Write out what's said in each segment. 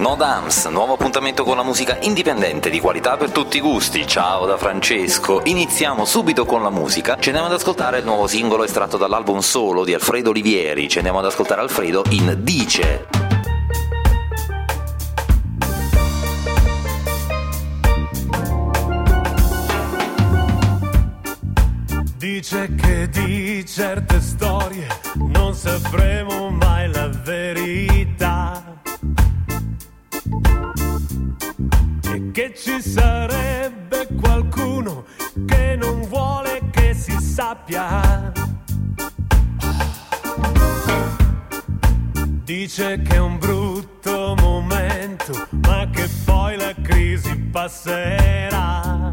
No Dams, nuovo appuntamento con la musica indipendente di qualità per tutti i gusti. Ciao da Francesco. Iniziamo subito con la musica. Ci andiamo ad ascoltare il nuovo singolo estratto dall'album solo di Alfredo Olivieri. Ci andiamo ad ascoltare Alfredo in Dice. Dice che di certe storie non sapremo mai la verità e che ci sarebbe qualcuno che non vuole che si sappia. Dice che è un brutto momento, ma che poi la crisi passerà.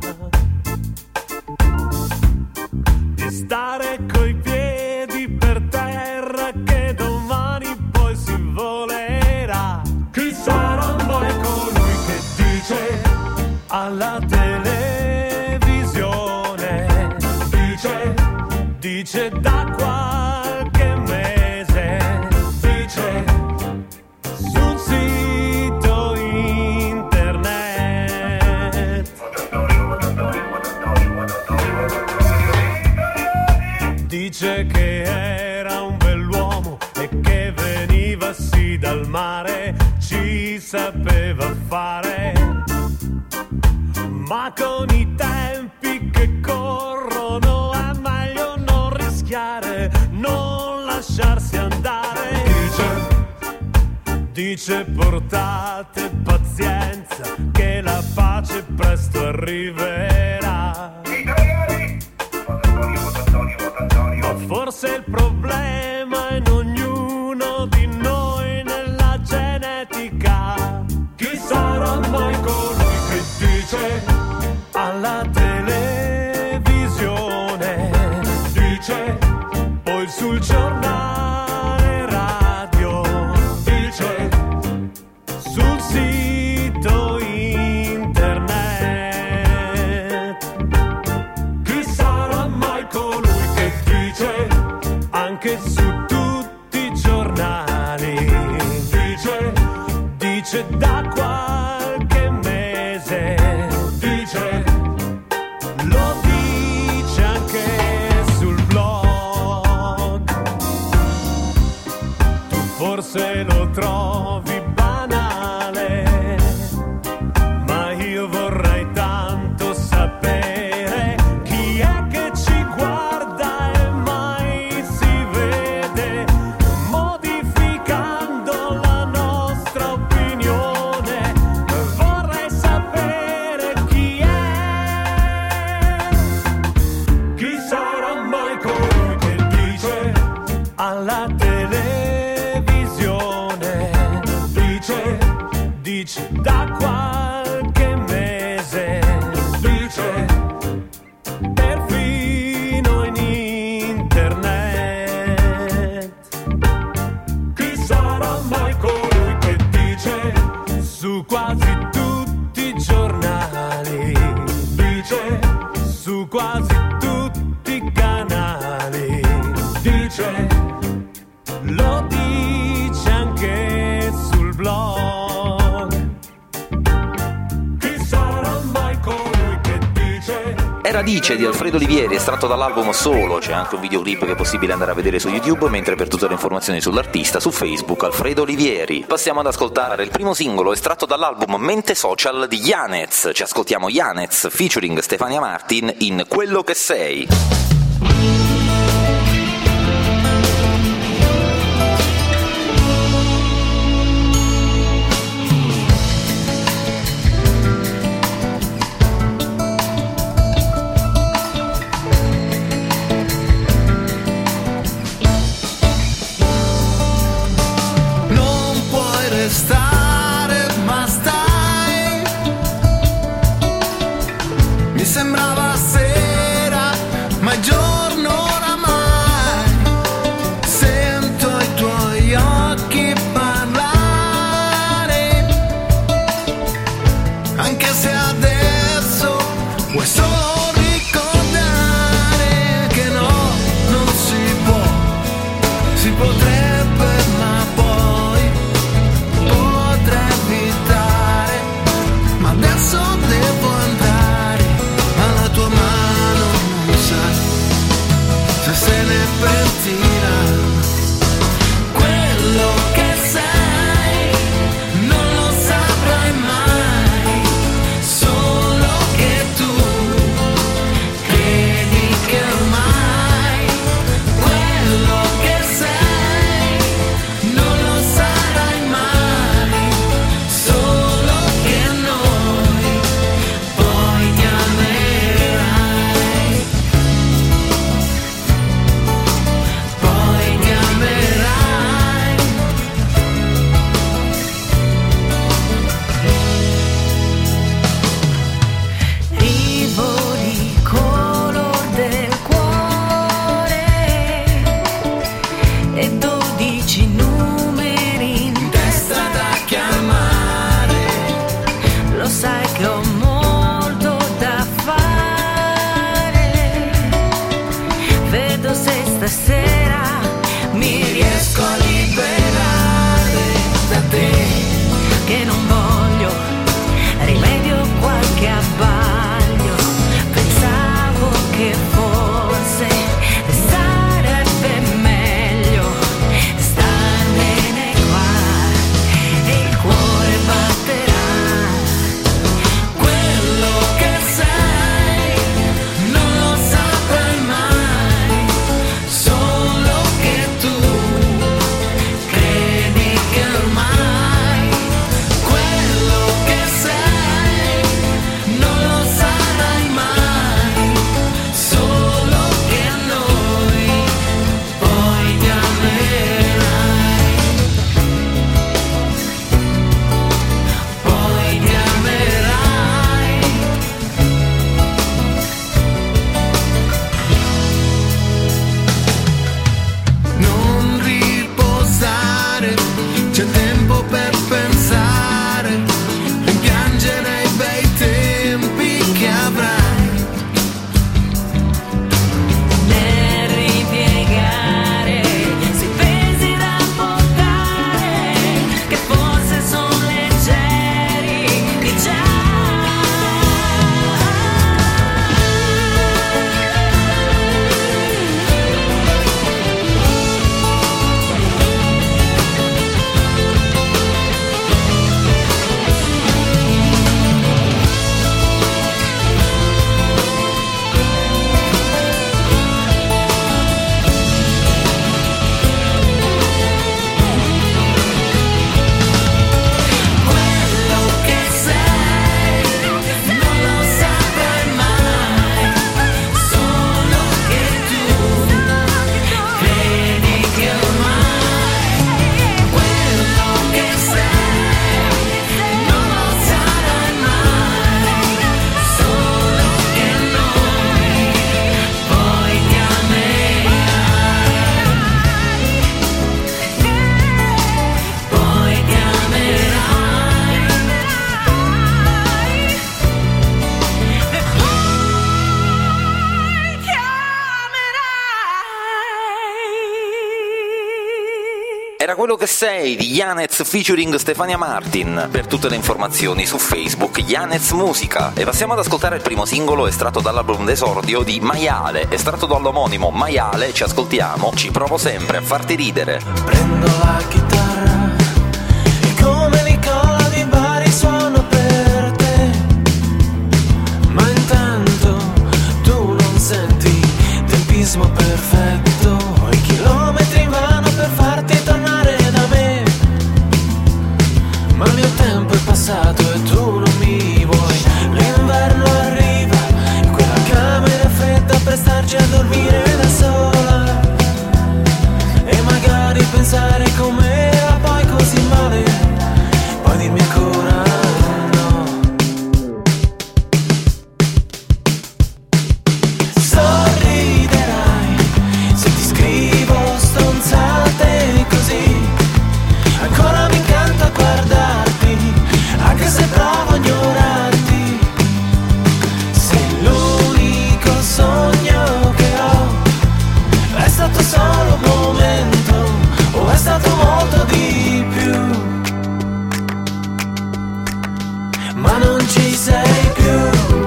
Stare coi piedi per terra che domani poi si volerà. Chi sarà mai colui che dice alla televisione? Dice da qualche mese, dice sul sito internet. Dice che era un bell'uomo e che veniva sì dal mare, ci sapeva fare, ma con i tempi che corrono è meglio non rischiare, non lasciarsi andare. Dice portate pazienza che la pace presto arriverà. Forse il problema è in ognuno di noi nella genetica. Chi sarà mai colui che dice alla televisione? Dice poi sul giornale radio, dice sul sito internet. Chi sarà mai colui anche su tutti i giornali? Dice da qualche mese, lo dice anche sul blog. Tu forse lo trovi banale, ma io vorrei tanto sapere chi è che ci guarda e mai si vede, modificando la nostra opinione. Vorrei sapere chi è. Chi sarà mai colui che dice alla televisione? Dice da qualche mese, dice perfino in internet. Chi sarà mai colui che dice su quasi tutti i giornali? Dice su quasi tutti i canali. Dice lo dice anche sul blog. Era Dice di Alfredo Olivieri, estratto dall'album solo. C'è anche un videoclip che è possibile andare a vedere su YouTube, mentre per tutte le informazioni sull'artista su Facebook Alfredo Olivieri. Passiamo ad ascoltare il primo singolo estratto dall'album Mente Social di Yanez. Ci ascoltiamo Yanez featuring Stefania Martin in Quello che sei. Mi sembrava sera, ma è giorno oramai. Sento i tuoi occhi parlare, anche se adesso vuoi solo ricordare che no, non si può, si potrebbe, ma poi potrei evitare. Era quello che sei di Yanez featuring Stefania Martin. Per tutte le informazioni su Facebook Yanez Musica. E passiamo ad ascoltare il primo singolo estratto dall'album d'esordio di Maiale, estratto dall'omonimo Maiale. Ci ascoltiamo, ci provo sempre a farti ridere. Prendo la chitarra e come Nicola di Bari suono per te, ma intanto tu non senti tempismo perfetto, i chilometri vanno per farti tornare da me, ma il mio tempo è passato e tu non mi vuoi. L'inverno arriva e quella camera è fredda per starci a dormire da sola, e magari pensare com'era poi così male, poi dimmi ancora no. Sorriderai se ti scrivo stronzate così, ancora mi incanta guardarti, anche se provo a ignorarti. Sei l'unico sogno che ho, è stato solo un momento, o è stato molto di più, ma non ci sei più.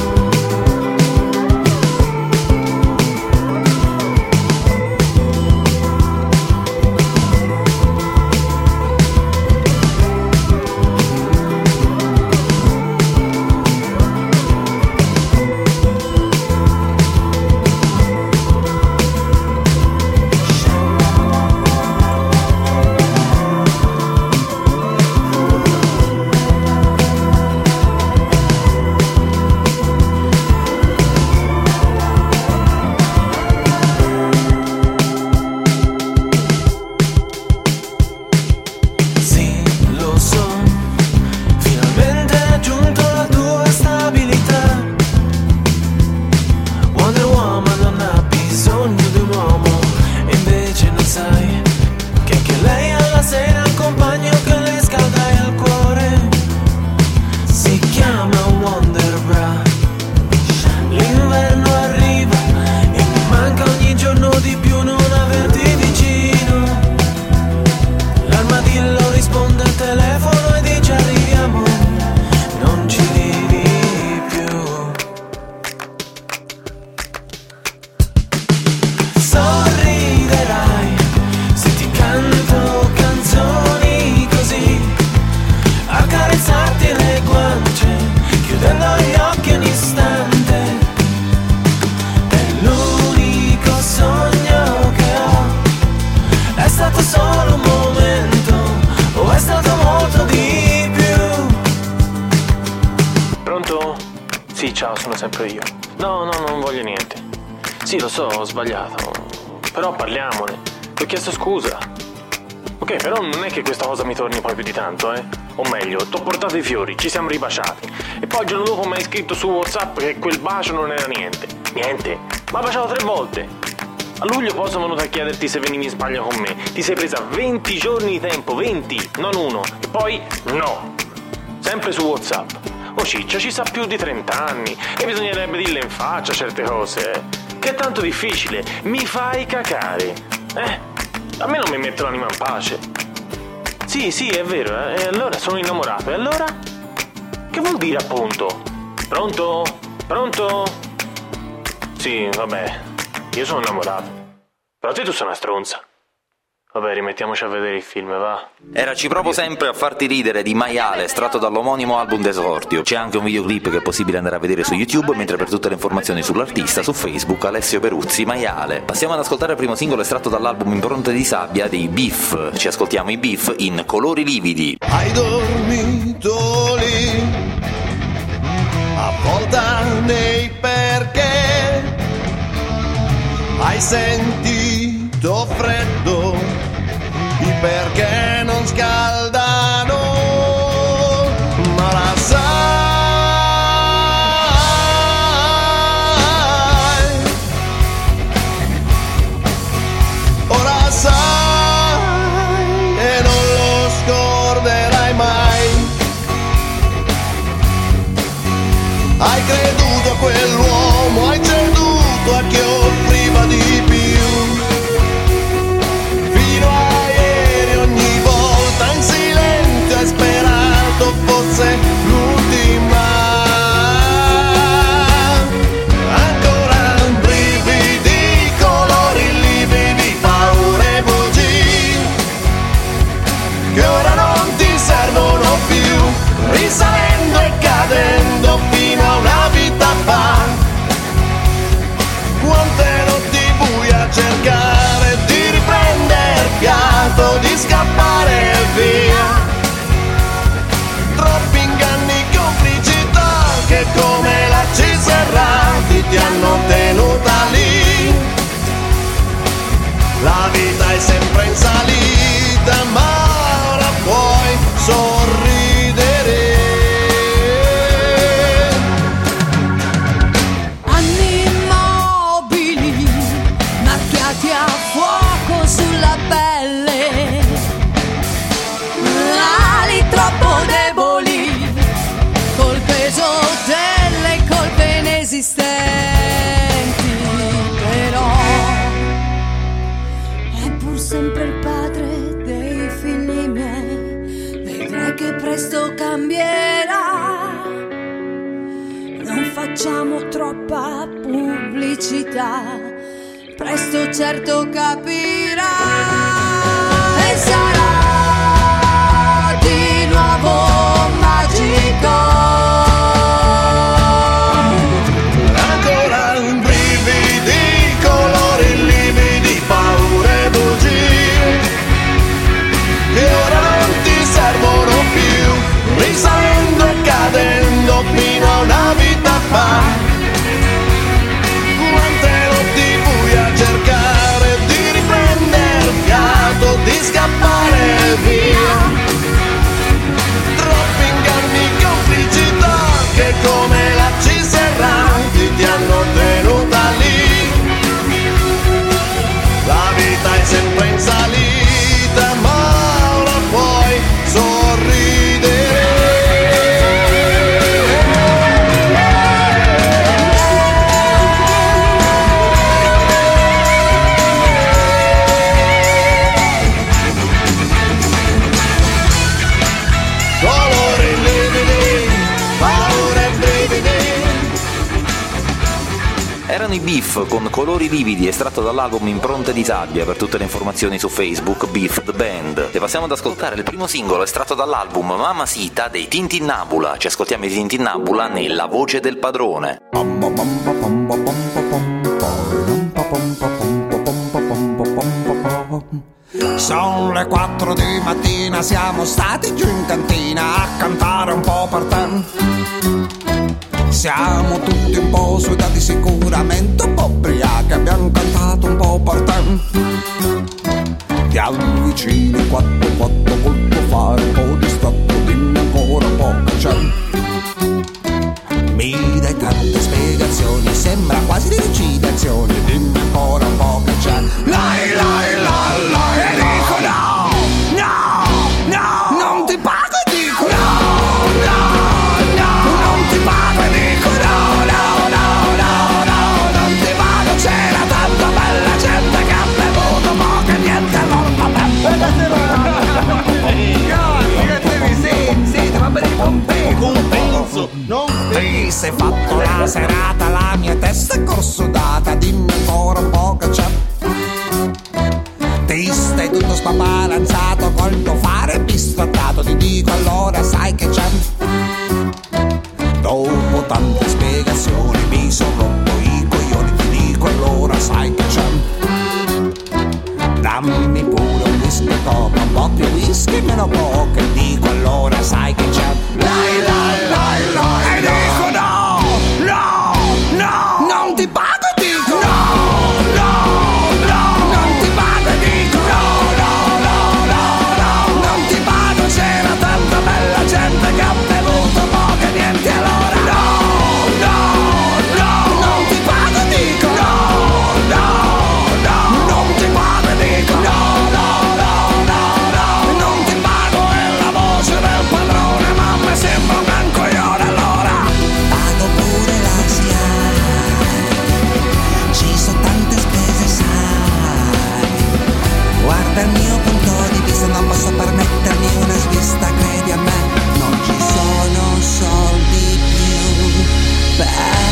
Sì, lo so, finalmente hai raggiunto la tua stabilità. Wonder Woman non ha bisogno di un uomo, e invece non sai che anche lei alla sera ha un compagno che le scalda il cuore. Si chiama Wonder Bra. L'inverno arriva e mi manca ogni giorno di più non averti vicino. L'armadillo risponde al telefono e dice arriviamo, non ci vivi più. Sorriderai se ti canto canzoni così, accarezzarti le guance, chiudendo gli occhi un istante. È l'unico sogno che ho, è stato solo un momento, o è stato molto di più. Pronto? Sì, ciao, sono sempre io. No, non voglio niente. Sì, lo so, ho sbagliato, però parliamone. Ti ho chiesto scusa. Ok, però non è che questa cosa mi torni poi più di tanto, eh? O meglio, t'ho portato i fiori, ci siamo ribaciati, e poi il giorno dopo mi hai scritto su WhatsApp che quel bacio non era niente. Niente? Ma ha baciato 3 volte. A luglio poi sono venuto a chiederti se venivi in Spagna con me. Ti sei presa 20 giorni di tempo, 20, non uno. E poi no. Sempre su WhatsApp. Oh ciccia, ci sa più di 30 anni e bisognerebbe dirle in faccia certe cose. Che è tanto difficile. Mi fai cacare. A me non mi mette l'anima in pace. Sì, è vero. E allora sono innamorato. E allora? Che vuol dire appunto? Pronto? Pronto? Sì, vabbè. Io sono innamorato. Però tu sei una stronza. Vabbè, rimettiamoci a vedere il film, va. Era Ci provo sempre a farti ridere di Maiale, estratto dall'omonimo album d'esordio. C'è anche un videoclip che è possibile andare a vedere su YouTube, mentre per tutte le informazioni sull'artista su Facebook Alessio Peruzzi Maiale. Passiamo ad ascoltare il primo singolo estratto dall'album Impronte di sabbia dei Beef. Ci ascoltiamo i Beef in Colori lividi. Hai dormito lì, avvolta nei perché, hai sentito freddo, i perché non scaldano, ma la sai, ora sai e non lo scorderai mai. Hai creduto a quell'uomo, hai ceduto a chi offriva di più. Fino a ieri ogni inesistenti, però è pur sempre il padre dei figli miei. Vedrai che presto cambierà, non facciamo troppa pubblicità, presto certo capirà e sarà di nuovo magico. Ancora brividi, colori lividi, paure, bugie, che ora non ti servono più, risalendo e cadendo fino a una vita fa. Quante notti buie a cercare di riprendere fiato, di scappare via. Troppi inganni, complicità, che come lacci serranti ti hanno tenuta lì. La vita è sempre in salita, ma ora puoi sorridere. Colori lividi, paure e brividi. Erano i Beef con Colori lividi, estratto dall'album Impronte di sabbia. Per tutte le informazioni su Facebook, Beef the Band. E passiamo ad ascoltare il primo singolo estratto dall'album Mamacita dei Tintinnabula. Ci ascoltiamo i Tintinnabula nella voce del padrone. Sono le 4 di mattina, siamo stati giù in cantina a cantare un po' per te. Siamo tutti un po' sudati, sicuramente un po' ubriachi, abbiamo cantato un po' per te. Ti avvicini 4 col tuo fare un po' distratto, dimmi ancora un po' che c'è. Mi dai tante spiegazioni, sembra quasi delucidazione, dimmi ancora un po' che c'è. Lai lai lai lai, e dico no, no, no, non ti pago e dico no, no, no, non ti pago e dico no, no, no, no, no, non ti pago, c'era tanta bella gente che ha bevuto poco e niente non va Compenso, non ti sei fatto la serata, la mia testa è corsudata, dimmi ancora un po' che c'è. Ti stai tutto spaparanzato col tuo fare bistrattato, ti dico allora sai che c'è. Dopo tante spiegazioni mi sono rotto i coglioni, ti dico allora sai che c'è. Dammi pure un whisky coca, un po' più whisky meno coca, e dico allora sai che c'è. Lai lai lai lai, e dico no, no, no, non ti pago e dico no, no, no, non ti pago e dico no, no, no, no, no, non ti pago, c'era tanta bella gente che ha bevuto poco e niente allora no, no, no, non ti pago e dico no, no, no, non ti pago e dico no, no, no, no, no, non ti pago, è la voce del padrone, ma mi sembra un gran coglione allora. Pago pure la SIAE, ci sono tante spese sai, guarda il mio punto di vista, non posso permettermi una svista, credi a me, non ci sono soldi più per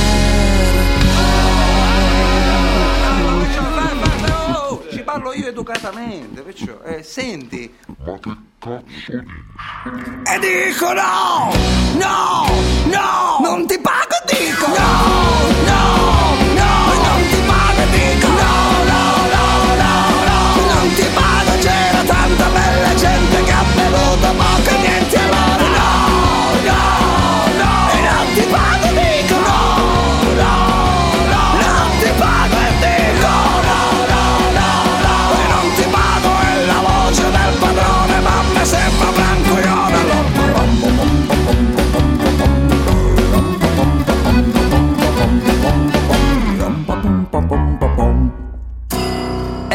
te. Ci parlo io educatamente, perciò senti. Ma che cazzo dici? E dico no, no, no, non ti pago e dico no, no, no, non ti pago e dico no, no, no, no, no, non ti pago, c'era tanta bella gente che ha bevuto poco e niente allora no, no, no, e non ti pago e dico no, no, no, non ti pago e dico no, no, no, no, e non ti pago, è la voce del padrone, ma mi sembra blanco io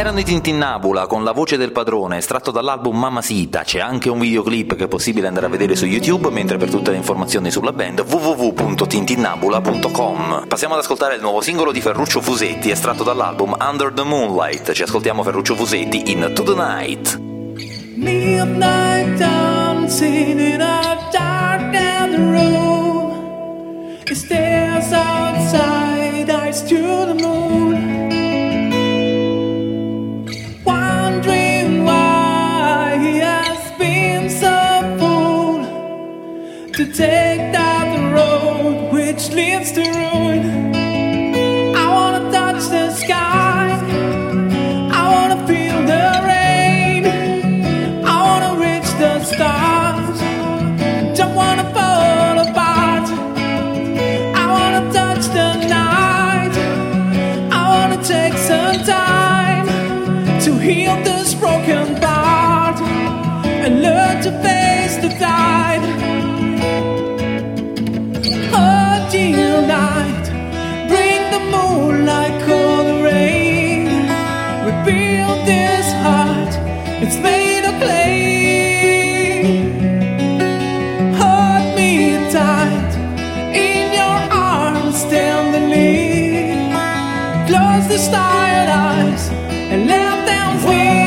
Erano i Tintinnabula con La voce del padrone, estratto dall'album Mamacita. C'è anche un videoclip che è possibile andare a vedere su YouTube, mentre per tutte le informazioni sulla band www.tintinnabula.com. Passiamo ad ascoltare il nuovo singolo di Ferruccio Fusetti, estratto dall'album Under the Moonlight. Ci ascoltiamo Ferruccio Fusetti in To the Night. Midnight dancing in a dark and room. It stares outside, eyes to the moon. Wondering why he has been so fool to take down the road which leads to ruin. I wanna touch the sky, I wanna feel the rain, I wanna reach the stars, don't wanna fall apart. I wanna touch the night, I wanna take some time to heal this broken part and learn to face the tide. Oh dear night, bring the moonlight, call the rain, rebuild this heart, it's made of clay. Hold me tight in your arms tenderly, close the tired eyes and let them free.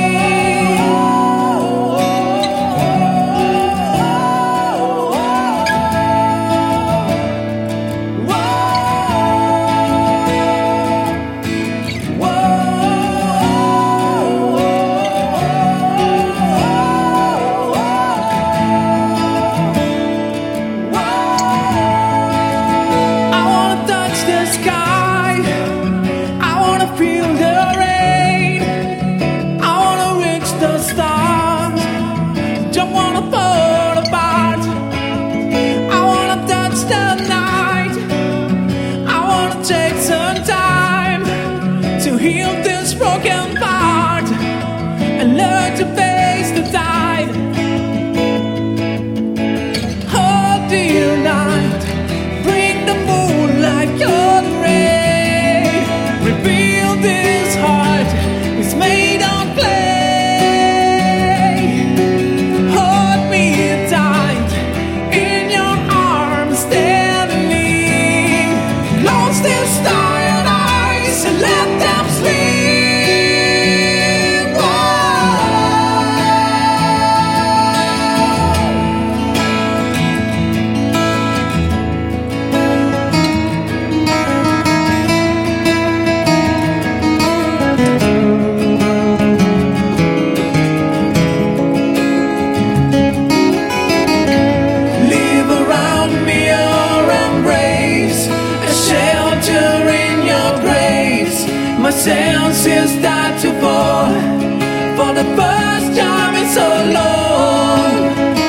Heal this broken part and learn to face the tide. Oh dear night, bring the moonlight, you're the rain, rebuild this heart, it's made of clay. Hold me tight in your arms steadily, close this tired eyes and let them sleep. Live around me your embrace, a shelter in your grace. My senses start to fall for the first time in so long.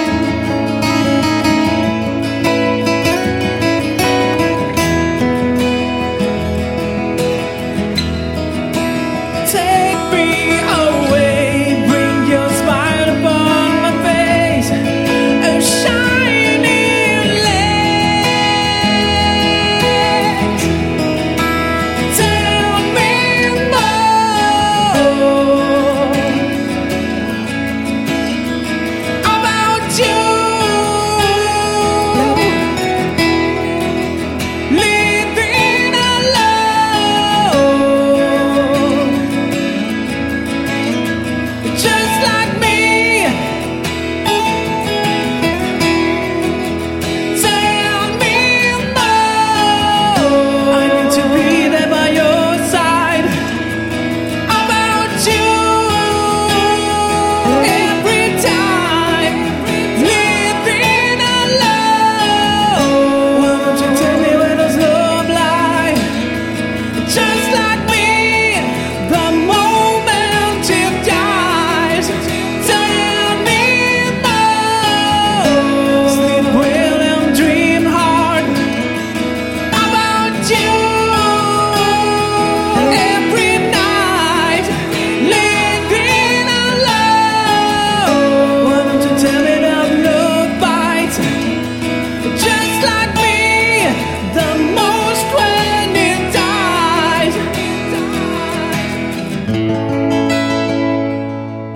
Take me away, bring your smile upon my face, a shining light. Tell me more.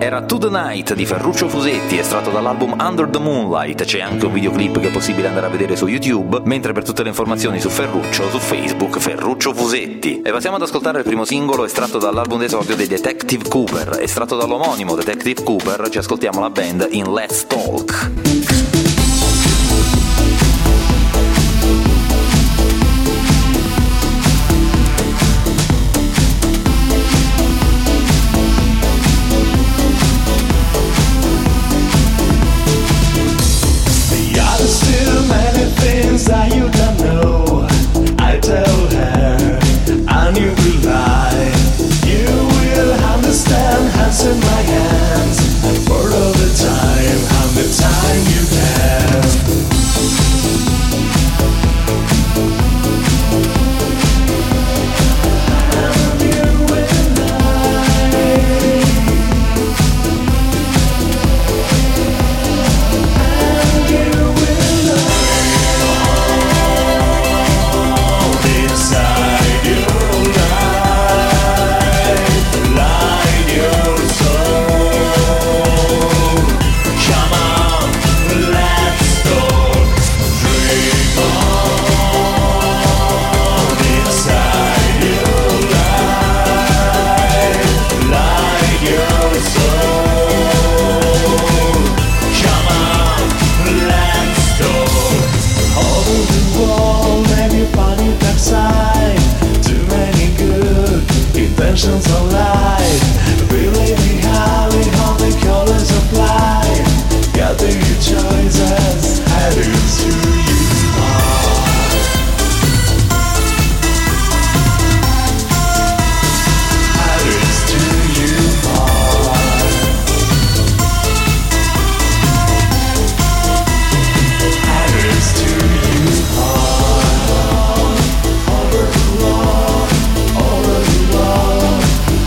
Era To The Night di Ferruccio Fusetti, estratto dall'album Under the Moonlight. C'è anche un videoclip che è possibile andare a vedere su YouTube, mentre per tutte le informazioni su Ferruccio, su Facebook, Ferruccio Fusetti. E passiamo ad ascoltare il primo singolo estratto dall'album d'esordio dei Detective Cooper. Estratto dall'omonimo Detective Cooper, ci ascoltiamo la band in Let's Talk. That you don't know, I tell her, and you will lie. You will understand, hands in my hands, for all the time, and the time you have. And you will lie. And you will lie. Intentions of life, believe me highly on the colors of life. Got to your choices, how do you are? How do you are? How do you are? Over the wall, over the wall.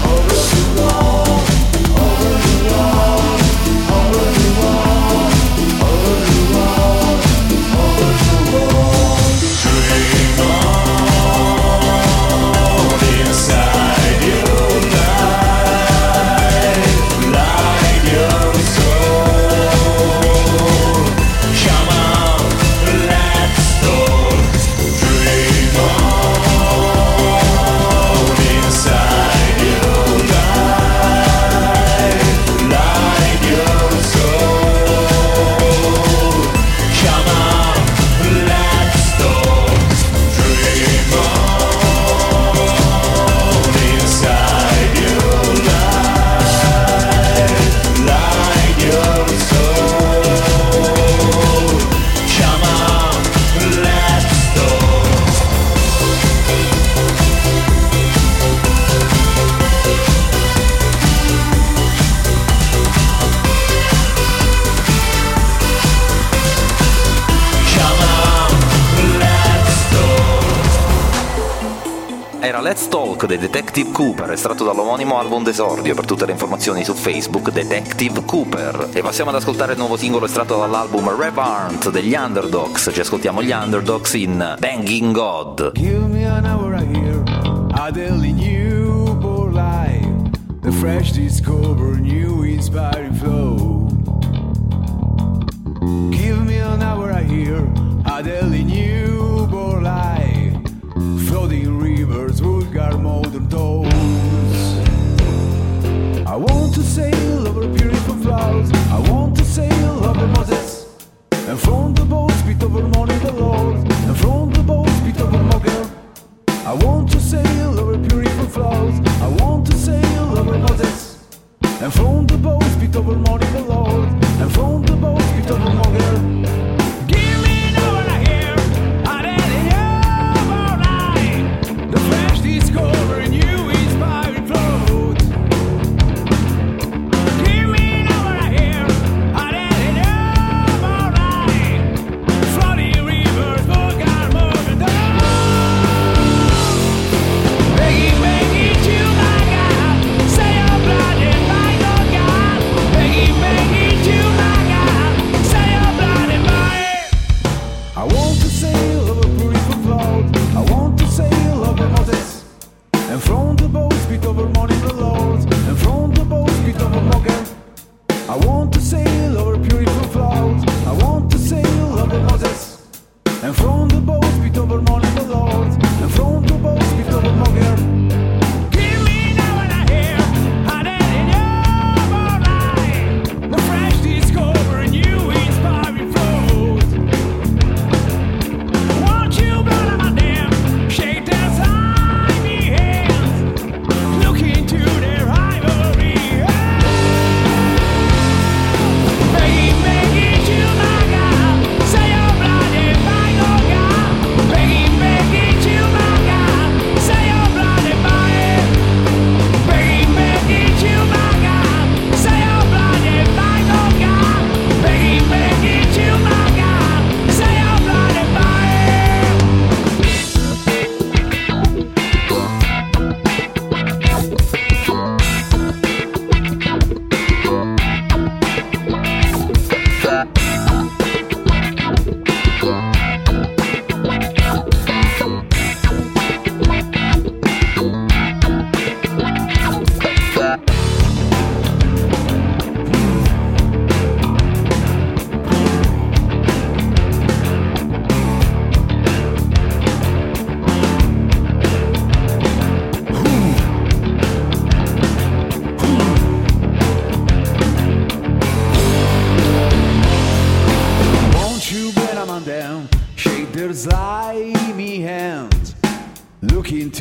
Era Let's Talk dei Detective Cooper, estratto dall'omonimo album d'esordio. Per tutte le informazioni su Facebook, Detective Cooper. E passiamo ad ascoltare il nuovo singolo estratto dall'album Revarnt degli Underdogs. Ci ascoltiamo gli Underdogs in Banging God. Give me an hour right here, a daily newborn life, the fresh discover, new inspiring flow. Give me an hour right here, a daily newborn life, floating rivers, vulgar modern tones. I want to sail over beautiful flowers, I want to sail over Moses, and from the boat speed over morning the Lord, and from the boat speed over Mogul. I want to sail over beautiful flowers, I want to sail over Moses, and from the boat speed over morning the Lord, and from the boat speed over Mogul. Give me an hour here, I really am alright. The fresh discovery, new inspiring float. Give me an hour here, I really am alright. Floating rivers, vulgar moving down. Begging, begging you, my God, say your blood in my God. Begging, begging you, my God, say your blood in my. I want to sail over beautiful cloud, I want to sail over Moses, and from the boat speed over morning the Lord, and from the boat speed over Morgan.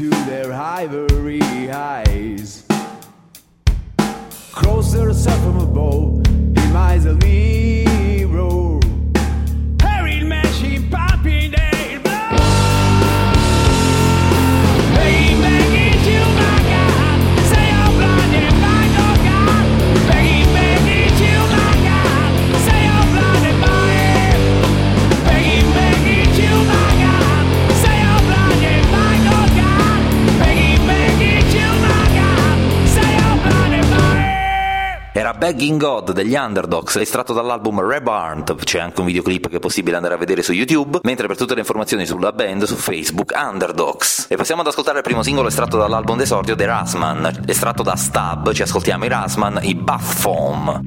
into their ivory eyes. Cross herself from above, he miserly roar. Harry machine popping their blood. Begging, begging to my God, say I'm blind and blind, oh God. Begging, begging to my God, say I'm blind and blind. Begging, begging to my God, say I'm blind and blind, oh God. Begging, begging to my God, say I'm blind and blind. Era Begging God degli Underdogs, estratto dall'album Reborn. C'è anche un videoclip che è possibile andare a vedere su YouTube, mentre per tutte le informazioni sulla band su Facebook Underdogs. E passiamo ad ascoltare il primo singolo estratto dall'album d'esordio dei Rasman, estratto da Stab. Ci ascoltiamo i Rasman, i Buff Foam.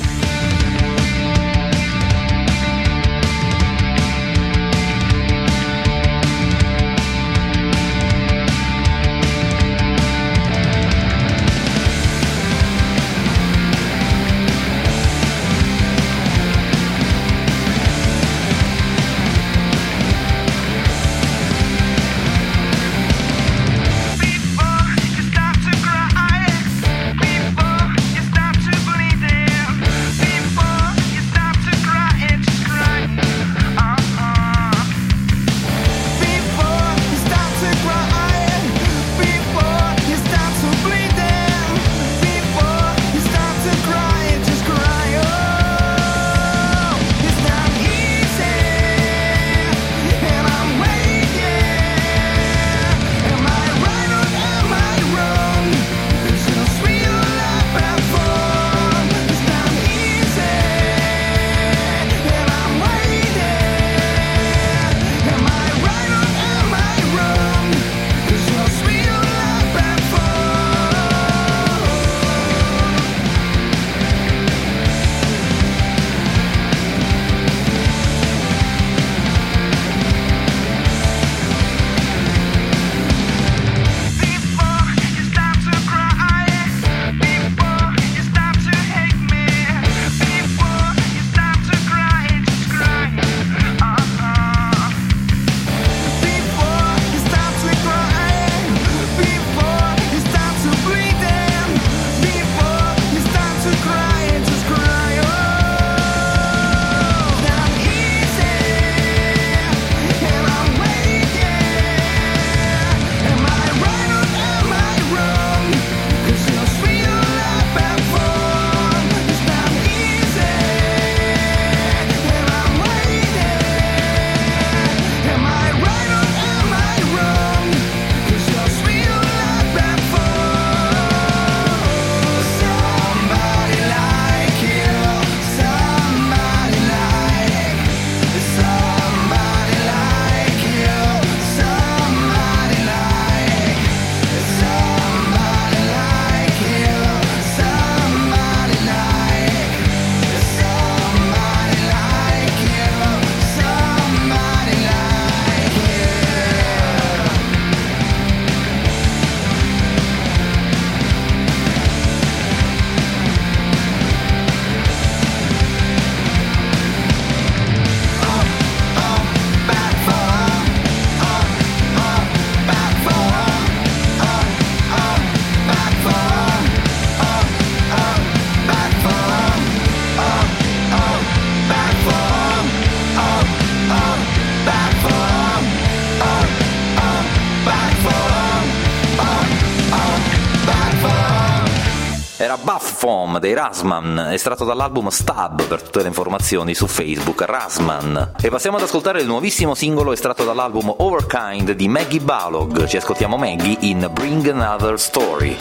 Era Buff Foam dei Rasman, estratto dall'album Stab, per tutte le informazioni su Facebook Rasman. E passiamo ad ascoltare il nuovissimo singolo estratto dall'album Overkind di Maggie Balog. Ci ascoltiamo Maggie in Bring Another Story.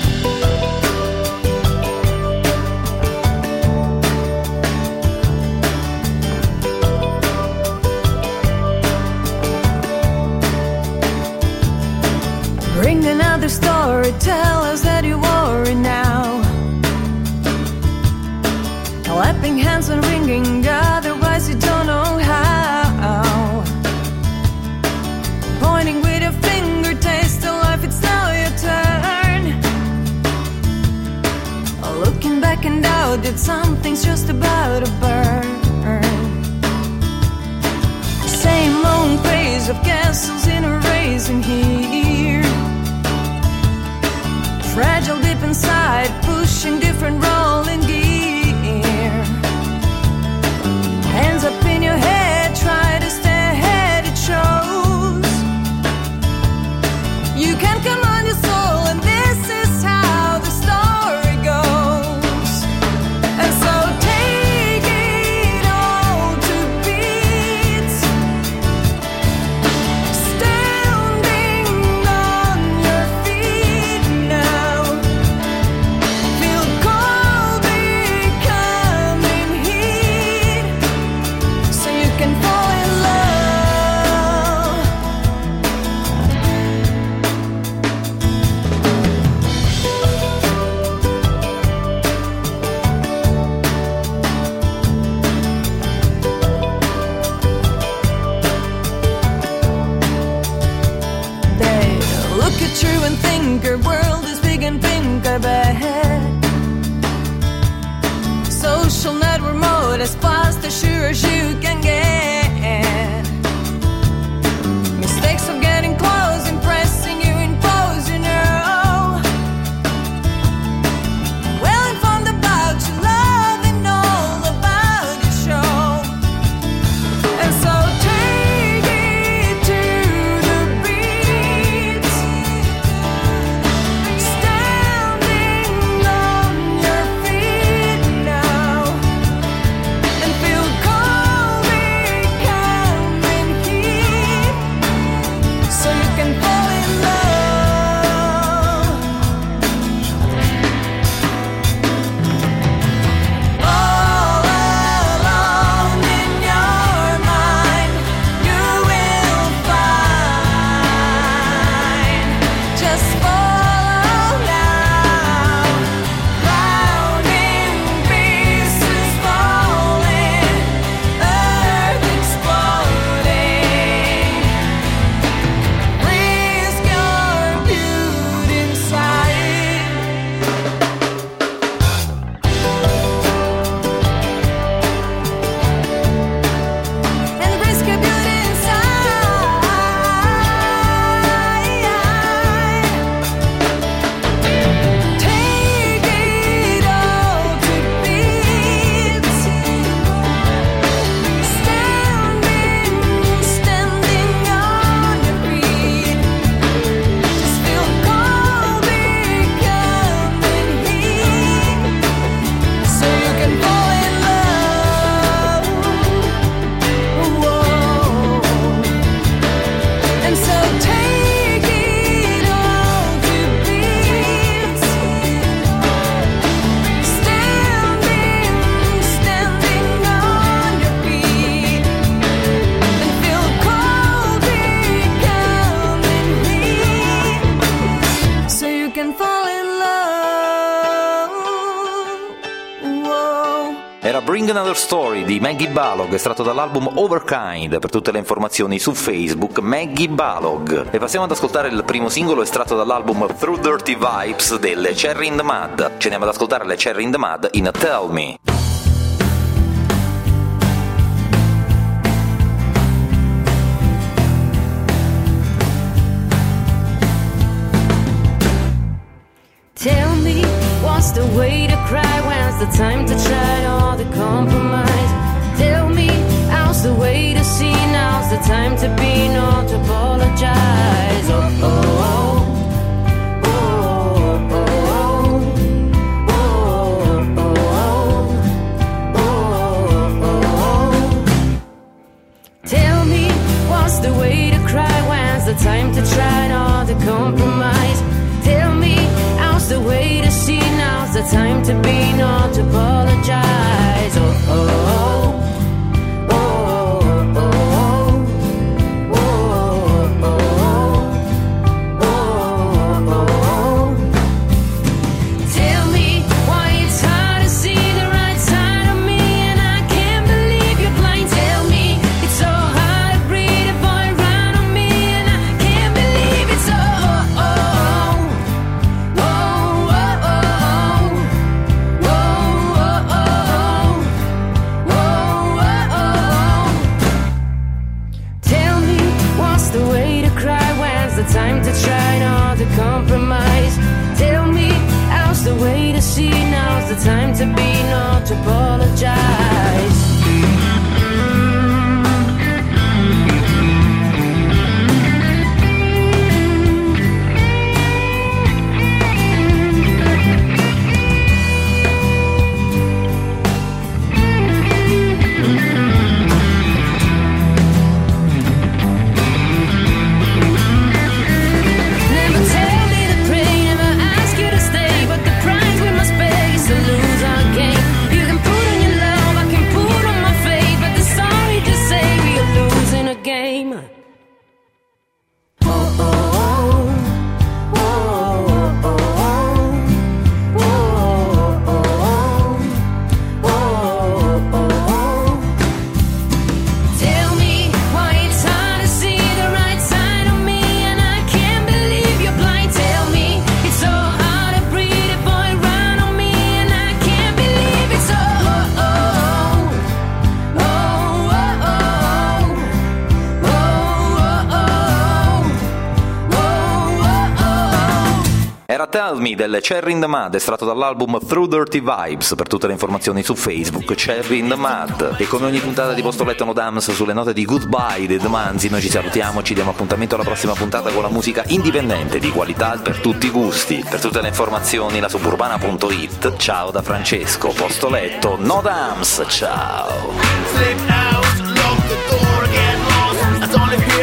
Bring another story, tell us that you worry now. Clapping hands and ringing, otherwise you don't know how. Pointing with a finger, taste of life, it's now your turn. Looking back and out that something's just about to burn. Same long phase of castles in a race in here. fragile deep inside, pushing different rolling gear. Hands up in your head, try to stay ahead, it shows. You can command your soul, and this is how the story goes. And so take it all to beats, standing on your feet now. Feel cold becoming heat, so you can fall in love. They look at you and think your world is big and pink, I bet. Social network mode as fast as sure as you can get. Mistakes of getting close, impressing you, impose, you know. Well informed about your love and all about your show. And so take it to the beat, standing on your feet now. And feel cold becoming heat, so you can fall in love. All alone in your mind, you will find. Just follow now, round in pieces falling, earth exploding. Risk your beauty inside. And risk your beauty inside. Take it all to beats, standing on your feet. Just feel cold becoming heat, so you can fall in love. Whoa. And so take it all to beats, standing on your feet. And feel cold becoming heat, so you can fall in love. Whoa. Era Bring Another Story di Maggie Balog, estratto dall'album Overkind. Per tutte le informazioni su Facebook, Maggie Balog. E passiamo ad ascoltare il primo singolo estratto dall'album Through Dirty Vibes delle Cherry in the Mud. Ce ne andiamo ad ascoltare le Cherry in the Mud in Tell Me. Tell me, what's the way to cry? When's the time to try all the compromise? Tell me, how's the way to see? Now's the time to be, not to apologize. Oh, oh, oh. Oh, oh, oh. Oh, oh, oh. Tell me, what's the way to cry? When's the time to try all the compromise? Tell me, how's the way to see? Now's the time to be, not to apologize. Oh, oh, oh. Oh, oh, oh. Oh, oh, oh. Oh, oh, oh. Tell me why it's hard to see the right side of me, and I can't believe you're blind. Tell me it's so hard to breathe if I run on me, and I can't believe it's so. Oh, oh, oh. Oh, oh, oh. Oh, oh, to be, not to apologize. Tell Me delle Cherry in the Mud, estratto dall'album Through Dirty Vibes. Per tutte le informazioni su Facebook, Cherry in the Mud. E come ogni puntata di Posto Letto No Dams, sulle note di Goodbye dei The Manzi, noi ci salutiamo, ci diamo appuntamento alla prossima puntata con la musica indipendente, di qualità per tutti i gusti. Per tutte le informazioni la suburbana.it. Ciao da Francesco, Posto Letto No Dams, ciao.